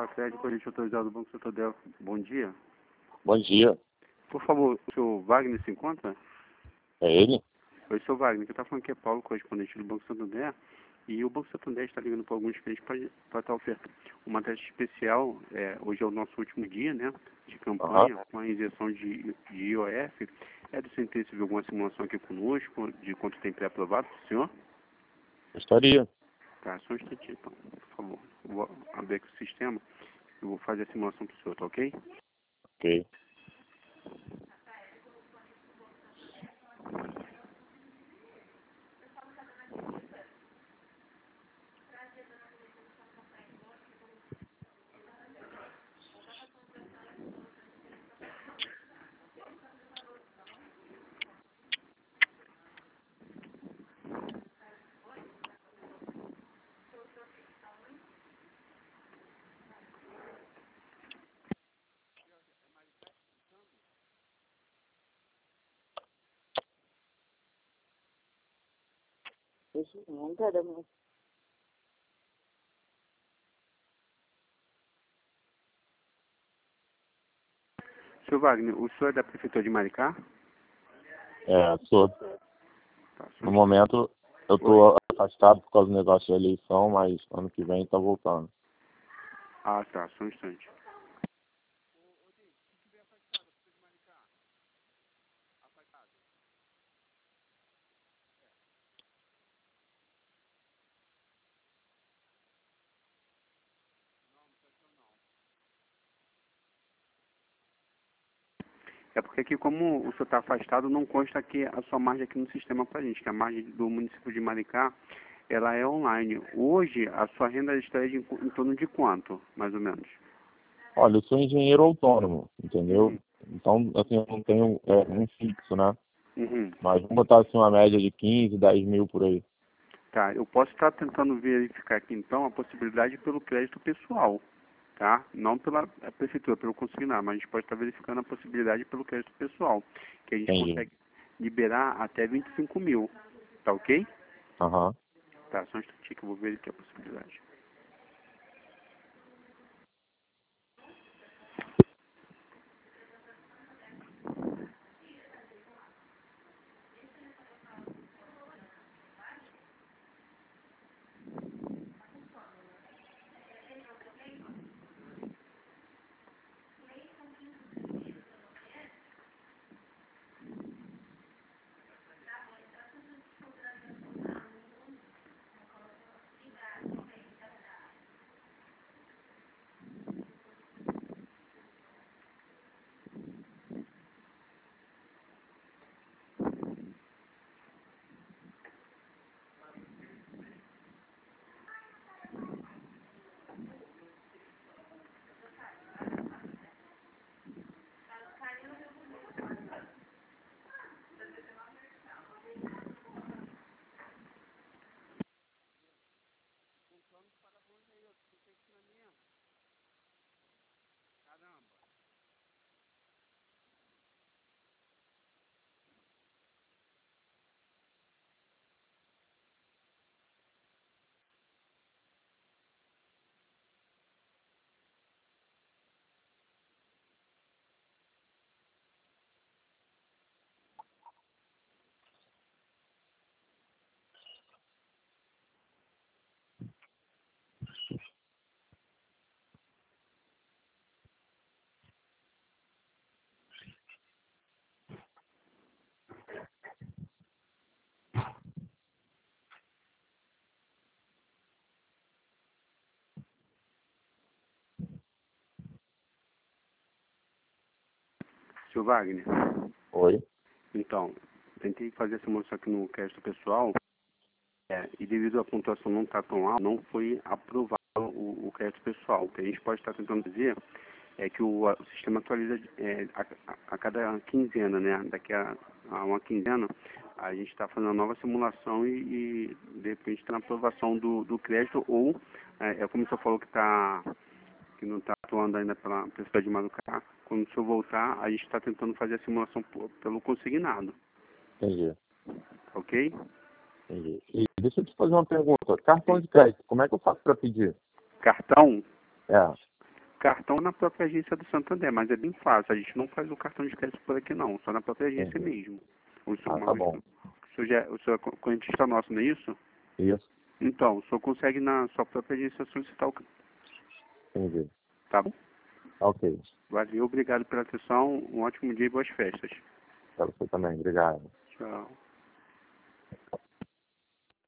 Facred, corrente autorizado do Banco Santander. Bom dia. Bom dia. Por favor, o senhor Wagner se encontra? É ele? Oi, senhor Wagner, que está falando aqui é Paulo, correspondente do Banco Santander. E o Banco Santander está ligando para alguns clientes para estar ofertando uma taxa especial. Hoje é o nosso último dia, né, de campanha, com a injeção de IOF. É do seu interesse ver alguma simulação aqui conosco, de quanto tem pré-aprovado para o senhor? Gostaria. Tá, só um instantinho, então, por favor. Eu vou abrir aqui o sistema e vou fazer a simulação para o senhor, tá ok? Ok. Nunca da minha. Senhor Wagner, o senhor é da Prefeitura de Maricá? Sou. Tá, só No um momento, eu estou afastado por causa do negócio da eleição, mas ano que vem está voltando. Ah, tá, só um instante. É porque aqui, como o senhor está afastado, não consta aqui a sua margem aqui no sistema para a gente, que a margem do município de Maricá, ela é online. Hoje, a sua renda estaria em torno de quanto, mais ou menos? Olha, eu sou engenheiro autônomo, entendeu? Uhum. Então, assim, eu não tenho um fixo, né? Uhum. Mas vamos botar assim uma média de 15, 10 mil por aí. Tá, eu posso estar tentando verificar aqui, então, a possibilidade pelo crédito pessoal, tá? Não pela prefeitura, pelo consignar, mas a gente pode estar verificando a possibilidade pelo crédito pessoal, que a gente Entendi. consegue liberar até 25 mil, tá ok? Aham. Tá, só um instantinho que eu vou ver aqui a possibilidade. Seu Wagner, Oi. então, tentei fazer essa simulação aqui no crédito pessoal, e devido à pontuação não estar tão alta, não foi aprovado o crédito pessoal. O que a gente pode estar tentando dizer é que o sistema atualiza a cada quinzena, né? Daqui a uma quinzena, a gente está fazendo uma nova simulação e de repente está na aprovação do crédito ou, como o senhor falou que não está atuando ainda pela Prefeitura de Marucá, quando o senhor voltar, a gente está tentando fazer a simulação pelo consignado, Entendi. ok? Entendi. E deixa eu te fazer uma pergunta. Cartão de crédito, como é que eu faço para pedir? Cartão, É. cartão na própria agência do Santander, mas é bem fácil. A gente não faz o cartão de crédito por aqui não, só na própria agência mesmo. O senhor, tá bom. o senhor é correntista nosso, não é isso? Isso, Então, o senhor consegue na sua própria agência solicitar o cartão. entendi. Tá bom? Ok. Valeu, obrigado pela atenção. Um ótimo dia e boas festas. Para você também, obrigado. Tchau.